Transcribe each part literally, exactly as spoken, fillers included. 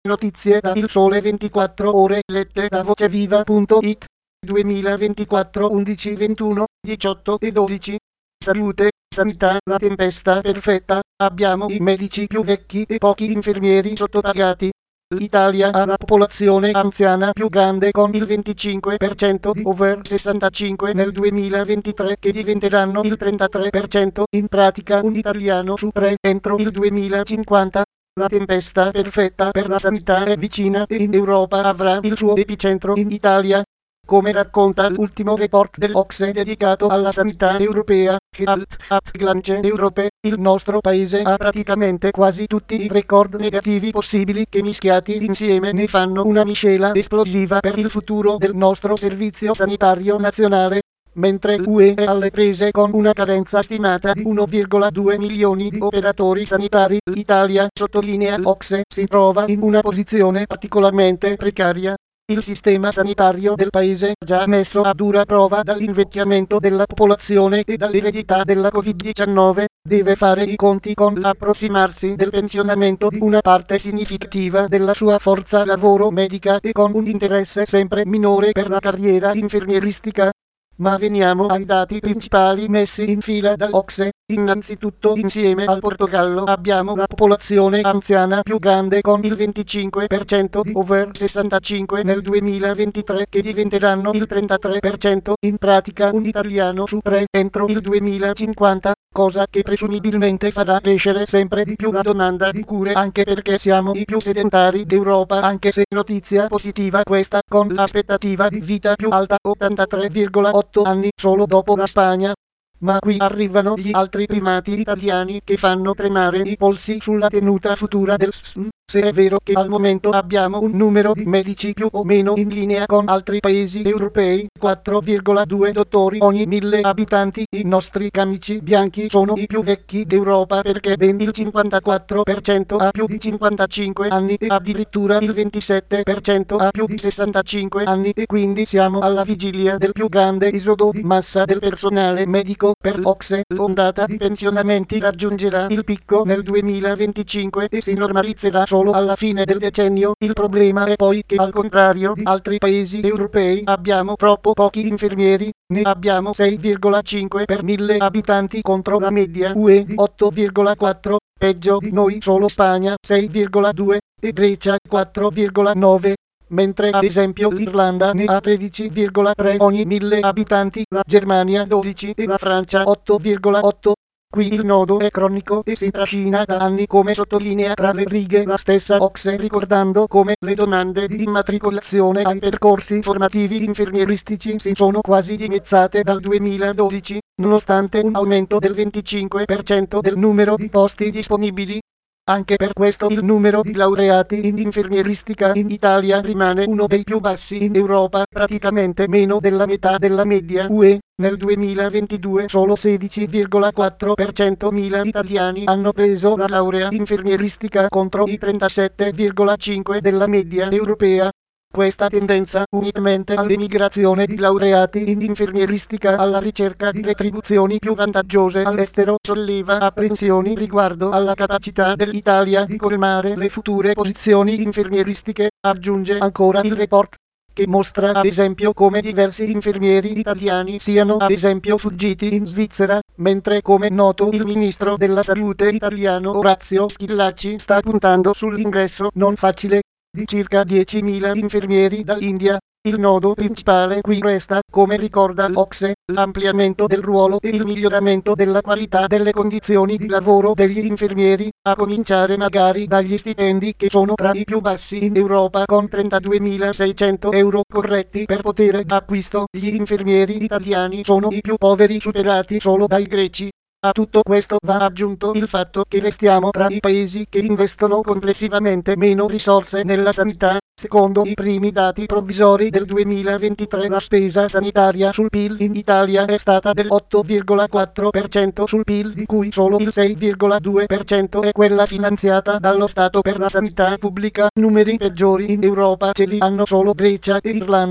Notizie da Il Sole ventiquattro Ore lette da voceviva punto it duemilaventiquattro undici ventuno diciotto e dodici. Salute, sanità, la tempesta perfetta, abbiamo i medici più vecchi e pochi infermieri sottopagati. L'Italia ha la popolazione anziana più grande con il venticinque per cento di over sessantacinque nel duemilaventitré che diventeranno il trentatré per cento, in pratica un italiano su tre entro il duemilacinquanta. La tempesta perfetta per la sanità è vicina e in Europa avrà il suo epicentro in Italia. Come racconta l'ultimo report dell'O C S E dedicato alla sanità europea, Health at Glance Europe, il nostro paese ha praticamente quasi tutti i record negativi possibili che mischiati insieme ne fanno una miscela esplosiva per il futuro del nostro servizio sanitario nazionale. Mentre l'U E è alle prese con una carenza stimata di uno virgola due milioni di operatori sanitari, l'Italia, sottolinea l'O C S E, si trova in una posizione particolarmente precaria. Il sistema sanitario del paese, già messo a dura prova dall'invecchiamento della popolazione e dall'eredità della Covid diciannove, deve fare i conti con l'approssimarsi del pensionamento di una parte significativa della sua forza lavoro medica e con un interesse sempre minore per la carriera infermieristica. Ma veniamo ai dati principali messi in fila dall'O C S E. Innanzitutto, insieme al Portogallo abbiamo la popolazione anziana più grande con il venticinque per cento di over sessantacinque nel duemilaventitré che diventeranno il trentatré per cento, in pratica un italiano su tre entro il duemilacinquanta, cosa che presumibilmente farà crescere sempre di più la domanda di cure anche perché siamo i più sedentari d'Europa, anche se notizia positiva questa, con l'aspettativa di vita più alta, ottantatré virgola otto anni solo dopo la Spagna. Ma qui arrivano gli altri primati italiani che fanno tremare i polsi sulla tenuta futura del S S M. Se è vero che al momento abbiamo un numero di medici più o meno in linea con altri paesi europei, quattro virgola due dottori ogni mille abitanti, i nostri camici bianchi sono i più vecchi d'Europa perché ben il cinquantaquattro per cento ha più di cinquantacinque anni e addirittura il ventisette per cento ha più di sessantacinque anni e quindi siamo alla vigilia del più grande esodo di massa del personale medico. Per l'O C S E l'ondata di pensionamenti raggiungerà il picco nel duemilaventicinque e si normalizzerà solo alla fine del decennio. Il problema è poi che al contrario di altri paesi europei abbiamo troppo pochi infermieri, ne abbiamo sei virgola cinque per mille abitanti contro la media U E di otto virgola quattro, peggio di noi solo Spagna sei virgola due e Grecia quattro virgola nove. Mentre ad esempio l'Irlanda ne ha tredici virgola tre ogni mille abitanti, la Germania dodici e la Francia otto virgola otto. Qui il nodo è cronico e si trascina da anni, come sottolinea tra le righe la stessa O C S E, ricordando come le domande di immatricolazione ai percorsi formativi infermieristici si sono quasi dimezzate dal duemiladodici, nonostante un aumento del venticinque per cento del numero di posti disponibili. Anche per questo il numero di laureati in infermieristica in Italia rimane uno dei più bassi in Europa, praticamente meno della metà della media U E. Nel duemilaventidue solo sedici virgola quattro per cento mila italiani hanno preso la laurea infermieristica contro i trentasette virgola cinque della media europea. Questa tendenza, unitamente all'emigrazione di laureati in infermieristica alla ricerca di retribuzioni più vantaggiose all'estero, solleva apprensioni riguardo alla capacità dell'Italia di colmare le future posizioni infermieristiche, aggiunge ancora il report, che mostra ad esempio come diversi infermieri italiani siano ad esempio fuggiti in Svizzera, mentre come noto il ministro della salute italiano Orazio Schillaci sta puntando sull'ingresso non facile di circa diecimila infermieri dall'India. Il nodo principale qui resta, come ricorda l'O C S E, l'ampliamento del ruolo e il miglioramento della qualità delle condizioni di lavoro degli infermieri, a cominciare magari dagli stipendi che sono tra i più bassi in Europa con trentaduemilaseicento euro corretti per potere d'acquisto. Gli infermieri italiani sono i più poveri, superati solo dai greci. A tutto questo va aggiunto il fatto che restiamo tra i paesi che investono complessivamente meno risorse nella sanità. Secondo i primi dati provvisori del duemilaventitré la spesa sanitaria sul P I L in Italia è stata del otto virgola quattro per cento sul P I L, di cui solo il sei virgola due per cento è quella finanziata dallo Stato per la sanità pubblica. Numeri peggiori in Europa ce li hanno solo Grecia e Irlanda.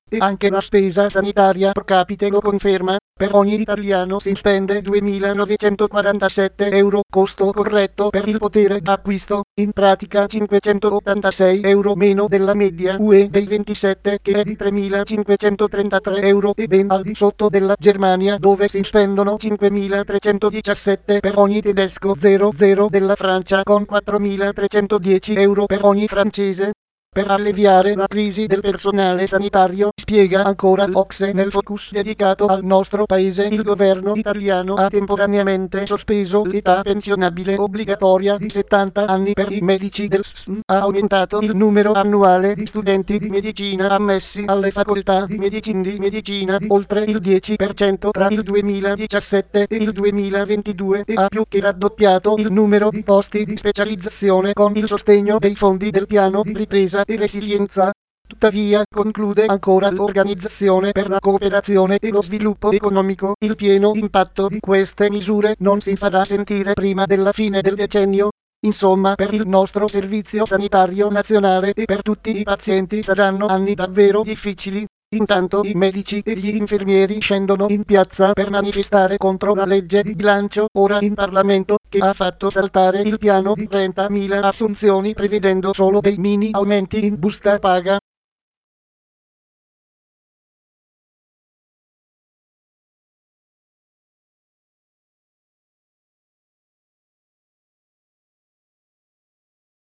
E anche la spesa sanitaria pro capite lo conferma. Per ogni italiano si spende duemilanovecentoquarantasette euro, costo corretto per il potere d'acquisto, in pratica cinquecentottantasei euro meno della media U E dei ventisette che è di tremilacinquecentotrentatré euro e ben al di sotto della Germania dove si spendono cinquemilatrecentodiciassette per ogni tedesco, zero zero della Francia con quattromilatrecentodieci euro per ogni francese. Per alleviare la crisi del personale sanitario, spiega ancora l'O C S E nel focus dedicato al nostro paese, il governo italiano ha temporaneamente sospeso l'età pensionabile obbligatoria di settanta anni per i medici del S S M, ha aumentato il numero annuale di studenti di medicina ammessi alle facoltà di medicina di medicina di oltre il dieci per cento tra il duemiladiciassette e il duemilaventidue e ha più che raddoppiato il numero di posti di specializzazione con il sostegno dei fondi del piano di ripresa e resilienza. Tuttavia, conclude ancora l'Organizzazione per la cooperazione e lo sviluppo economico, il pieno impatto di queste misure non si farà sentire prima della fine del decennio. Insomma, per il nostro servizio sanitario nazionale e per tutti i pazienti saranno anni davvero difficili. Intanto i medici e gli infermieri scendono in piazza per manifestare contro la legge di bilancio ora in Parlamento, che ha fatto saltare il piano di trentamila assunzioni prevedendo solo dei mini aumenti in busta paga.